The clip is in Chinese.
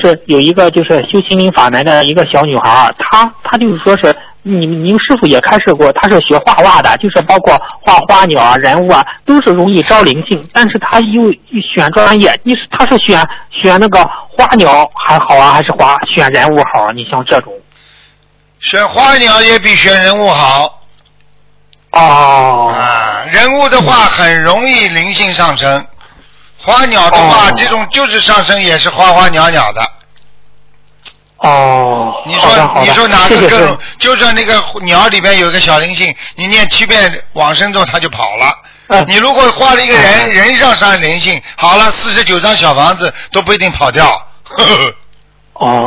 是有一个就是修心灵法门的一个小女孩，她就是说是您师傅也开示过，她是学画画的，就是包括画花鸟啊、人物啊，都是容易招灵性。但是她又选专业，她是选那个花鸟还好啊，还是选人物好啊？你像这种， 选花鸟也比选人物好。 哦。 啊，人物的话很容易灵性上升，花鸟的话，这种就是上升也是花花鸟鸟的。 哦， 你说哪个更？就算那个鸟里边有一个小灵性，你念7遍往生咒，它就跑了。你如果画了一个人上上灵性，好了，49张小房子都不一定跑掉。呵呵。 哦。